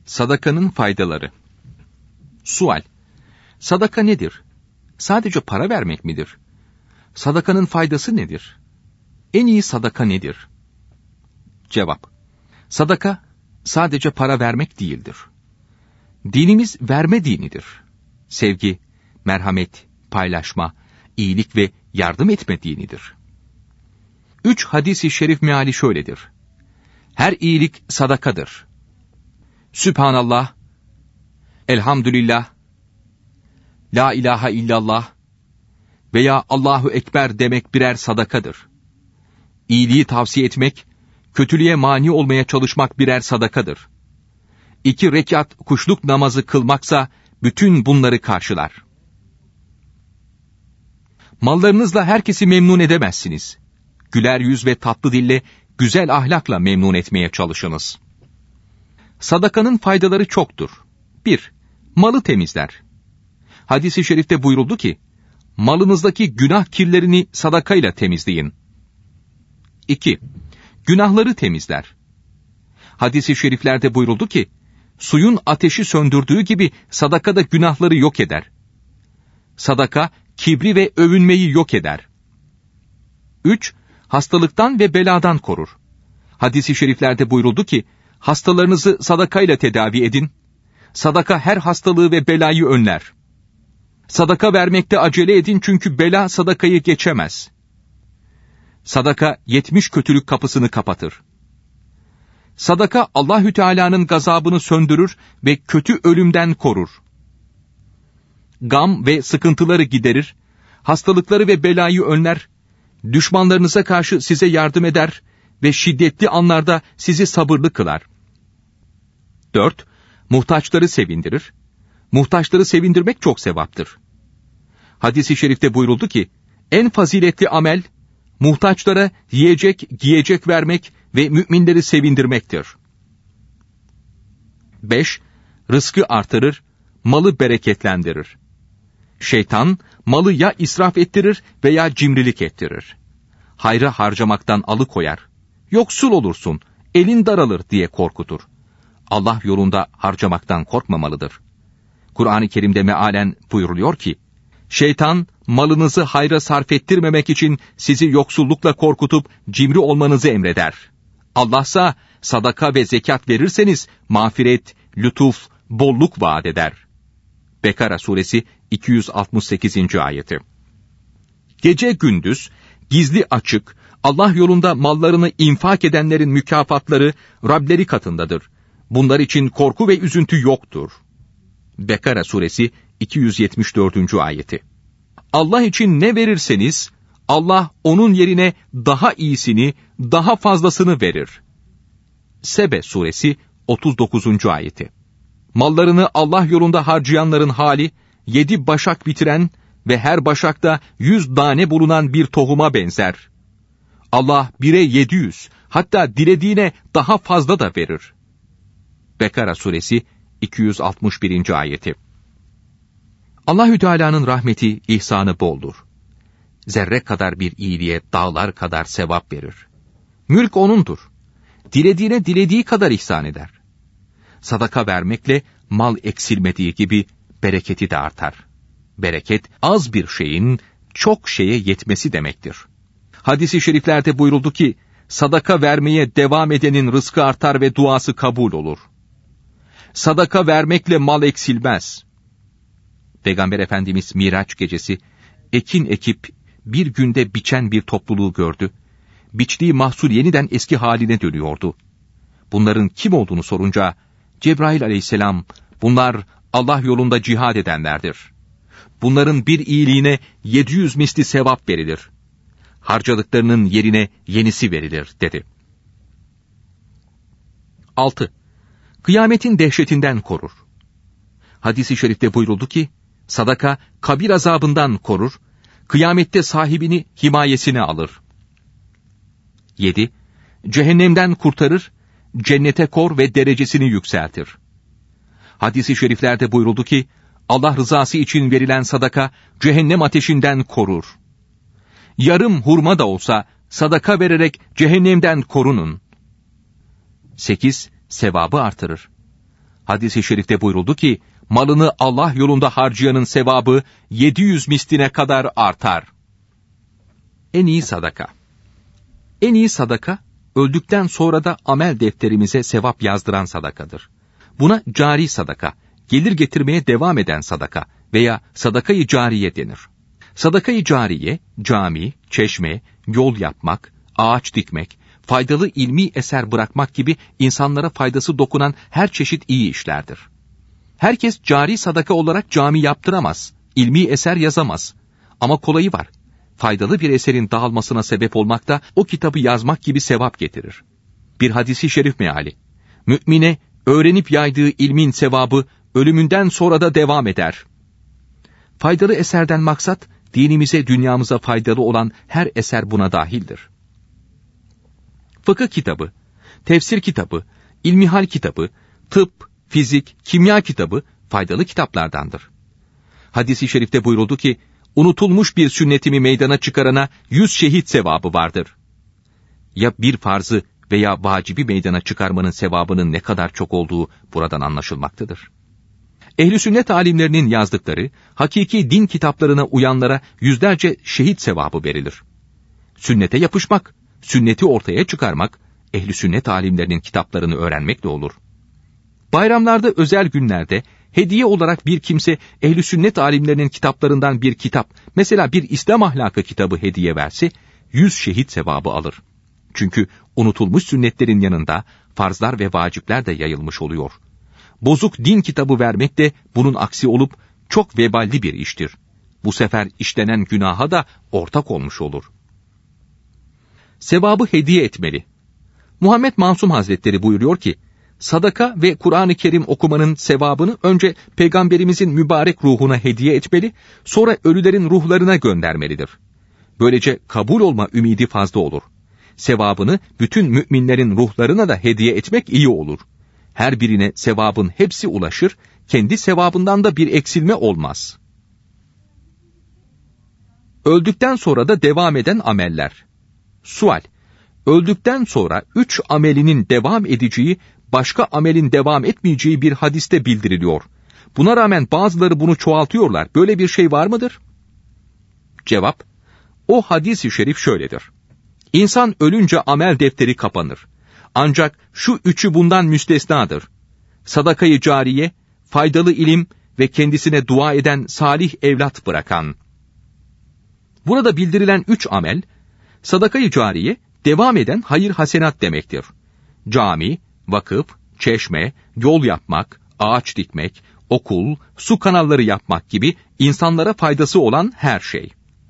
Sadakanın faydaları. Sual: sadaka nedir? Sadece para vermek midir? Sadakanın faydası nedir? En iyi sadaka nedir? Cevap: sadaka sadece para vermek değildir. Dinimiz verme dinidir. Sevgi, merhamet, paylaşma, iyilik ve yardım etme dinidir. 3 hadis-i şerif meali şöyledir: her iyilik sadakadır. Sübhanallah, elhamdülillah, la ilahe illallah veya Allahu Ekber demek birer sadakadır. İyiliği tavsiye etmek, kötülüğe mani olmaya çalışmak birer sadakadır. 2 rekat kuşluk namazı kılmaksa bütün bunları karşılar. Mallarınızla herkesi memnun edemezsiniz. Güler yüz ve tatlı dille, güzel ahlakla memnun etmeye çalışınız. Sadakanın faydaları çoktur. 1. Malı temizler. Hadis-i şerifte buyuruldu ki, malınızdaki günah kirlerini sadakayla temizleyin. 2. Günahları temizler. Hadis-i şeriflerde buyuruldu ki, suyun ateşi söndürdüğü gibi sadaka da günahları yok eder. Sadaka, kibri ve övünmeyi yok eder. 3. Hastalıktan ve beladan korur. Hadis-i şeriflerde buyuruldu ki, hastalarınızı sadakayla tedavi edin. Sadaka her hastalığı ve belayı önler. Sadaka vermekte acele edin çünkü bela sadakayı geçemez. Sadaka 70 kötülük kapısını kapatır. Sadaka Allahü Teala'nın gazabını söndürür ve kötü ölümden korur. Gam ve sıkıntıları giderir, hastalıkları ve belayı önler, düşmanlarınıza karşı size yardım eder ve şiddetli anlarda sizi sabırlı kılar. 4. Muhtaçları sevindirir. Muhtaçları sevindirmek çok sevaptır. Hadis-i şerifte buyuruldu ki, en faziletli amel, muhtaçlara yiyecek, giyecek vermek ve müminleri sevindirmektir. 5. Rızkı artırır, malı bereketlendirir. Şeytan, malı ya israf ettirir veya cimrilik ettirir. Hayra harcamaktan alıkoyar. Yoksul olursun, elin daralır diye korkutur. Allah yolunda harcamaktan korkmamalıdır. Kur'an-ı Kerim'de mealen buyuruluyor ki, şeytan, malınızı hayra sarf ettirmemek için sizi yoksullukla korkutup cimri olmanızı emreder. Allah'sa sadaka ve zekat verirseniz mağfiret, lütuf, bolluk vaat eder. Bekara suresi 268. ayeti. Gece gündüz, gizli açık, Allah yolunda mallarını infak edenlerin mükafatları Rableri katındadır. Bunlar için korku ve üzüntü yoktur. Bekara suresi 274. ayeti. Allah için ne verirseniz, Allah onun yerine daha iyisini, daha fazlasını verir. Sebe suresi 39. ayeti. Mallarını Allah yolunda harcayanların hali, 7 başak bitiren ve her başakta 100 tane bulunan bir tohuma benzer. Allah 1'e 700, hatta dilediğine daha fazla da verir. Bekara suresi 261. ayeti. Allahü Teala'nın rahmeti, ihsanı boldur. Zerre kadar bir iyiliğe dağlar kadar sevap verir. Mülk O'nundur. Dilediğine dilediği kadar ihsan eder. Sadaka vermekle mal eksilmediği gibi bereketi de artar. Bereket, az bir şeyin çok şeye yetmesi demektir. Hadis-i şeriflerde buyuruldu ki, sadaka vermeye devam edenin rızkı artar ve duası kabul olur. Sadaka vermekle mal eksilmez. Peygamber Efendimiz Miraç gecesi, ekin ekip bir günde biçen bir topluluğu gördü. Biçtiği mahsul yeniden eski haline dönüyordu. Bunların kim olduğunu sorunca, Cebrail aleyhisselam, bunlar Allah yolunda cihad edenlerdir. Bunların bir iyiliğine 700 misli sevap verilir. Harcadıklarının yerine yenisi verilir, dedi. 6. Kıyametin dehşetinden korur. Hadis-i şerifte buyuruldu ki, sadaka kabir azabından korur, kıyamette sahibini himayesine alır. 7. Cehennemden kurtarır, cennete kor ve derecesini yükseltir. Hadis-i şeriflerde buyuruldu ki, Allah rızası için verilen sadaka, cehennem ateşinden korur. Yarım hurma da olsa, sadaka vererek cehennemden korunun. 8. Sevabı artırır. Hadis-i şerifte buyuruldu ki, malını Allah yolunda harcayanın sevabı 700 misline kadar artar. En iyi sadaka. En iyi sadaka, öldükten sonra da amel defterimize sevap yazdıran sadakadır. Buna cari sadaka, gelir getirmeye devam eden sadaka veya sadaka-i cariye denir. Sadaka-i cariye, cami, çeşme, yol yapmak, ağaç dikmek, faydalı ilmi eser bırakmak gibi insanlara faydası dokunan her çeşit iyi işlerdir. Herkes cari sadaka olarak cami yaptıramaz, ilmi eser yazamaz. Ama kolayı var. Faydalı bir eserin dağılmasına sebep olmak da o kitabı yazmak gibi sevap getirir. Bir hadisi şerif meali. Mümine öğrenip yaydığı ilmin sevabı ölümünden sonra da devam eder. Faydalı eserden maksat, dinimize, dünyamıza faydalı olan her eser buna dahildir. Fıkıh kitabı, tefsir kitabı, ilmihal kitabı, tıp, fizik, kimya kitabı faydalı kitaplardandır. Hadis-i şerifte buyuruldu ki, unutulmuş bir sünnetimi meydana çıkarana 100 şehit sevabı vardır. Ya bir farzı veya vacibi meydana çıkarmanın sevabının ne kadar çok olduğu buradan anlaşılmaktadır. Ehl-i sünnet alimlerinin yazdıkları, hakiki din kitaplarına uyanlara yüzlerce şehit sevabı verilir. Sünnete yapışmak, sünneti ortaya çıkarmak, ehl-i sünnet alimlerinin kitaplarını öğrenmekle olur. Bayramlarda, özel günlerde, hediye olarak bir kimse ehl-i sünnet alimlerinin kitaplarından bir kitap, mesela bir İslam ahlakı kitabı hediye verse, 100 şehit sevabı alır. Çünkü unutulmuş sünnetlerin yanında farzlar ve vacipler de yayılmış oluyor. Bozuk din kitabı vermek de bunun aksi olup çok veballi bir iştir. Bu sefer işlenen günaha da ortak olmuş olur. Sevabı hediye etmeli. Muhammed Mansum Hazretleri buyuruyor ki, sadaka ve Kur'an-ı Kerim okumanın sevabını önce Peygamberimizin mübarek ruhuna hediye etmeli, sonra ölülerin ruhlarına göndermelidir. Böylece kabul olma ümidi fazla olur. Sevabını bütün müminlerin ruhlarına da hediye etmek iyi olur. Her birine sevabın hepsi ulaşır, kendi sevabından da bir eksilme olmaz. Öldükten sonra da devam eden ameller. Sual: öldükten sonra 3 amelinin devam edeceği, başka amelin devam etmeyeceği bir hadiste bildiriliyor. Buna rağmen bazıları bunu çoğaltıyorlar. Böyle bir şey var mıdır? Cevap: o hadis-i şerif şöyledir. İnsan ölünce amel defteri kapanır. Ancak şu üçü bundan müstesnadır. Sadaka-i cariye, faydalı ilim ve kendisine dua eden salih evlat bırakan. Burada bildirilen 3 amel, sadaka-i cariye, devam eden hayır hasenat demektir. Cami, vakıf, çeşme, yol yapmak, ağaç dikmek, okul, su kanalları yapmak gibi insanlara faydası olan her şey.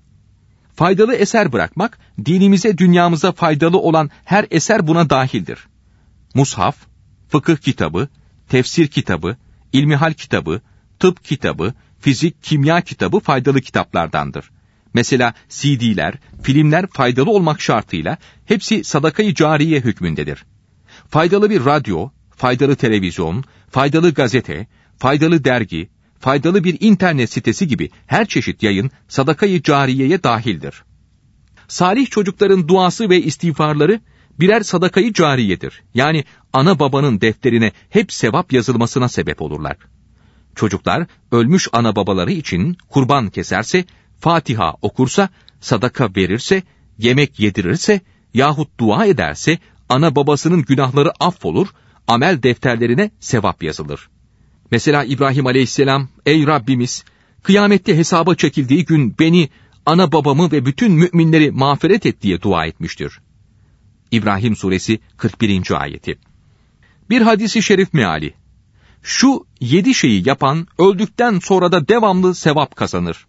Faydalı eser bırakmak, dinimize, dünyamıza faydalı olan her eser buna dahildir. Mushaf, fıkıh kitabı, tefsir kitabı, ilmihal kitabı, tıp kitabı, fizik, kimya kitabı faydalı kitaplardandır. Mesela CD'ler, filmler faydalı olmak şartıyla hepsi sadaka-i cariye hükmündedir. Faydalı bir radyo, faydalı televizyon, faydalı gazete, faydalı dergi, faydalı bir internet sitesi gibi her çeşit yayın sadaka-i cariyeye dahildir. Salih çocukların duası ve istiğfarları birer sadaka-i cariyedir. Yani ana babanın defterine hep sevap yazılmasına sebep olurlar. Çocuklar ölmüş ana babaları için kurban keserse, Fatiha okursa, sadaka verirse, yemek yedirirse yahut dua ederse ana babasının günahları affolur, amel defterlerine sevap yazılır. Mesela İbrahim Aleyhisselam, ey Rabbimiz, kıyamette hesaba çekildiği gün beni, ana babamı ve bütün müminleri mağfiret et diye dua etmiştir. İbrahim Suresi 41. ayeti. Bir hadisi şerif meali. Şu 7 şeyi yapan öldükten sonra da devamlı sevap kazanır.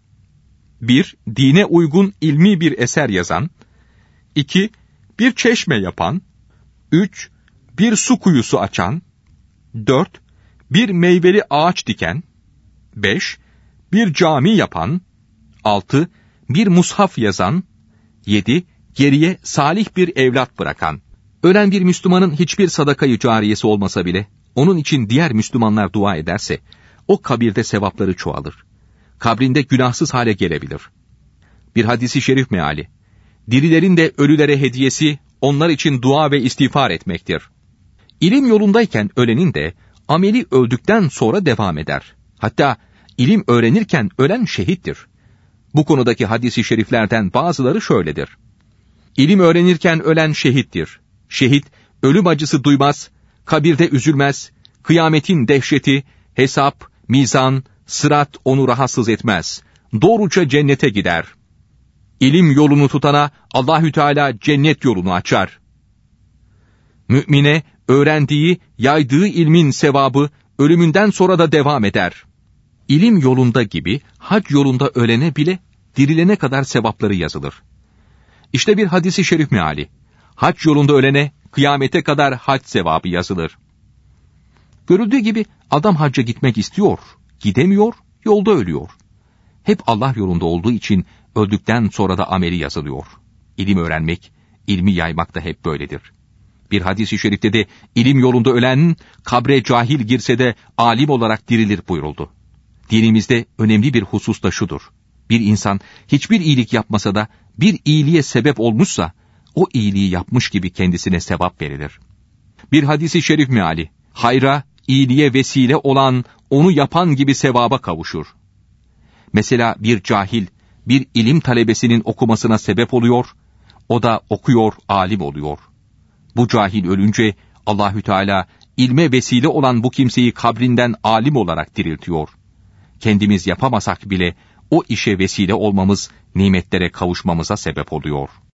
1. Dine uygun ilmi bir eser yazan. 2. Bir çeşme yapan. 3. Bir su kuyusu açan. 4. Bir meyveli ağaç diken. 5. Bir cami yapan. 6. Bir mushaf yazan. 7. Geriye salih bir evlat bırakan. Ölen bir Müslümanın hiçbir sadaka-i cariyesi olmasa bile, onun için diğer Müslümanlar dua ederse, o kabirde sevapları çoğalır. Kabrinde günahsız hale gelebilir. Bir hadisi şerif meali. Dirilerin de ölülere hediyesi, onlar için dua ve istiğfar etmektir. İlim yolundayken ölenin de, ameli öldükten sonra devam eder. Hatta ilim öğrenirken ölen şehittir. Bu konudaki hadis-i şeriflerden bazıları şöyledir. İlim öğrenirken ölen şehittir. Şehit, ölüm acısı duymaz, kabirde üzülmez, kıyametin dehşeti, hesap, mizan, sırat onu rahatsız etmez. Doğruca cennete gider. İlim yolunu tutana Allahü Teala cennet yolunu açar. Mümine öğrendiği, yaydığı ilmin sevabı ölümünden sonra da devam eder. İlim yolunda gibi hac yolunda ölene bile dirilene kadar sevapları yazılır. İşte bir hadis-i şerif meali. Hac yolunda ölene kıyamete kadar hac sevabı yazılır. Görüldüğü gibi adam hacca gitmek istiyor, gidemiyor, yolda ölüyor. Hep Allah yolunda olduğu için öldükten sonra da ameli yazılıyor. İlim öğrenmek, ilmi yaymak da hep böyledir. Bir hadis-i şerifte de ilim yolunda ölen kabre cahil girse de alim olarak dirilir buyuruldu. Dinimizde önemli bir husus da şudur. Bir insan hiçbir iyilik yapmasa da bir iyiliğe sebep olmuşsa o iyiliği yapmış gibi kendisine sevap verilir. Bir hadis-i şerif meali, hayra, iyiliğe vesile olan onu yapan gibi sevaba kavuşur. Mesela bir cahil, bir ilim talebesinin okumasına sebep oluyor, o da okuyor, alim oluyor. Bu cahil ölünce Allahü Teala ilme vesile olan bu kimseyi kabrinden alim olarak diriltiyor. Kendimiz yapamasak bile o işe vesile olmamız nimetlere kavuşmamıza sebep oluyor.